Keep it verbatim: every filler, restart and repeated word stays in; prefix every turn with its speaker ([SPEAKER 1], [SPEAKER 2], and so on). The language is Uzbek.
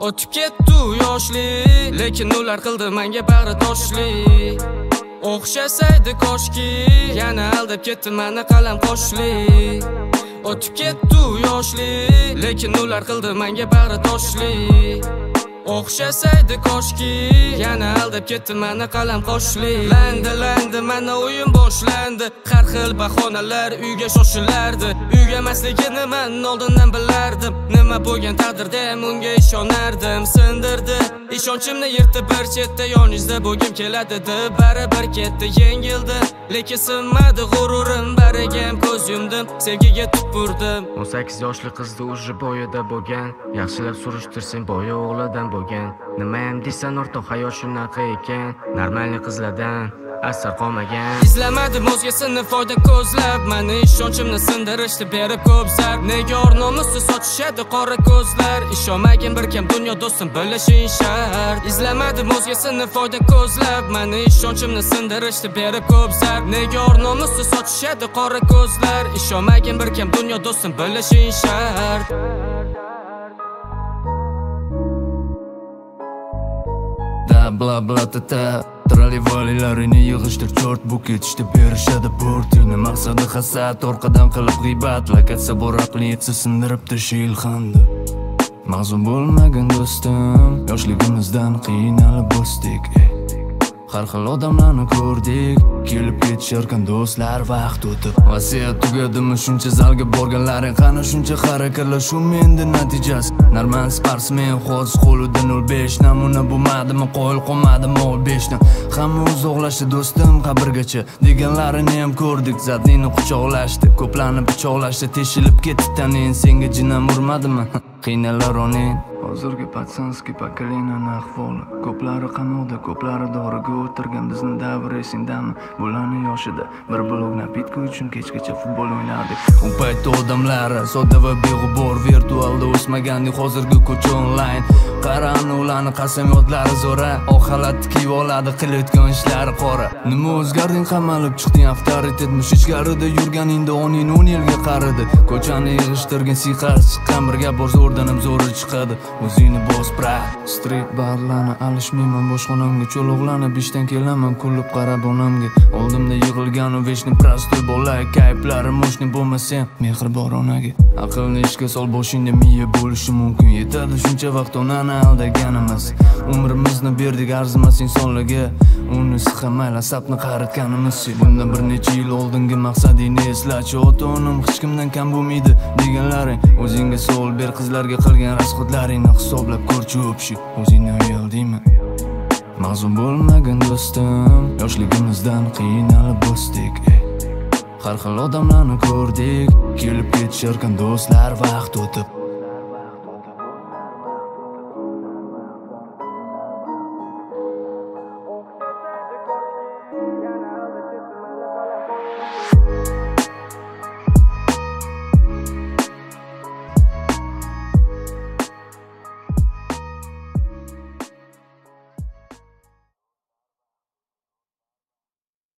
[SPEAKER 1] O'tib ketdi yoshlik, lekin ular qildi menga bag'ri toshlik. O'xshasaydi koshki, yana aldab ketdi meni qalam qoshlik. O'tib ketdi yoshlik, lekin ular qildi menga bag'ri toshlik. O'xshasaydi koshki, yana aldab ketdi meni qalam qoshlik. Landi landi mana o'yin boshlandi, har xil bahonalar uyga shoshilardi. Uygamasligini men oldindan bilardim, nima bo'lgan taqdirda ham unga ishonardim. Sindirdi ishonchimni yirtdi bir chetda, yoningizda bo'lgim keladi deb baribir ketdi. Yengildi lekin sinmadi g'ururim, bariga ham ko'z yumdim, sevgiga tupurdim.
[SPEAKER 2] o'n sakkiz yoshli qizni уже boyida bo'lgan, yaxshilab surishtirsang boya o'g'lidan bo'lgan. Nima ham desan o'rtoq, hayot shunaqa ekan, normalniy qizlardan asar qolmagan.
[SPEAKER 1] Izlamadim o'zgasini foyda ko'zlab, meni ishonchimni sindirishdi berib ko'p zarb. Nega or-nomusni sochishadi qora ko'zlar, ishonmagin bir kim dunyo do'stim bilishing shart. Izlamadim o'zgasini foyda ko'zlab, meni ishonchimni sindirishdi berib ko'p zarb. Nega or-nomusni sochishadi qora ko'zlar, ishonmagin bir kim dunyo do'stim bilishing shart.
[SPEAKER 3] Bla bla ta ta Tralivalilarini yig'ishtir chort, bu ketishda berishadi portini. Maqsadi hasad, orqadan qilib g'iybat, lakatsa bor aqli yetsa sindirib tashiy ilhamdi. Mag'zum bo'lmagin do'stim, yoshligimizdan qiynalib o'sdik. Har xil odamlarni ko'rdik, kelib ketisharkan do'stlar vaqt o'tib. Vasiyat tugadimi shuncha zalga borganlaring, qani shuncha harakatlar, shu menda natijasi. Normal sportsmen hozir qo'lida nol besh, namuna bo'lmadimi, qo'l qolmadimi o'n beshdan. Hamma uzoqlashdi do'stim qabrgacha, deganlarini ham ko'rdik, zadnini quchoqlashdi, ko'plarni pichoqlashdi, teshilib ketdi taning, senga jinam urmadimi? Qiynalar oning hozirgi patsanskiy pokoleniyaning ahvoli. Ko'plari qamoqda, ko'plari doriga o'tirgan, bizni davr esingdami? Bularning yoshida bir blok napitka uchun kechgacha futbol o'ynardik. U paytda odamlar sodda va beg'ubor, virtualda o'smagandik, hozirgi ko'cha onlayn. Qarani ularni qasamyotlari zo'ra, oq xalatni kiyib oladi, qilayotgan ishlari qora. Nima o'zgarding, qamalib chiqding, avtoritetmish ichkarida yurganingda oning o'n yilga qaridi. Ko'chani yig'ishtirgan siyqas chiqqan, bir gap bor zo'rdan ham zo'ri chiqadi. O'zingni bos brat, street barlarni alishmayman, boshxonamga cho'loqlanib ishdan kelaman, kulib qarab onamga. Oldimda yig'ilgan u vechni prostoy bola, kayflari moshni bo'lmasa mehribon onaga. Aqlni ishga sol, boshingda miya bo'lishi mumkin, yetadi shuncha vaqt onani aldaganimiz. Umrimizni berdik arzimas insonlarga, unisi ham mayli asabni qaritganimiz. Bundan bir necha yil oldingi maqsadingni eslachi, ota-onam hech kimdan kam bo'lmaydi deganlaring. O'zingga savol ber, qizlarga qilgan rasxodlaringni hisoblab ko'rchi o'pshi, o'zingni uyaldingmi? Mag'zum bo'lmagin do'stim, yoshligimizdan qiynalib o'sdik. Har xil odamlarni ko'rdik, kelib ketisharkan do'stlar vaqt o'tib.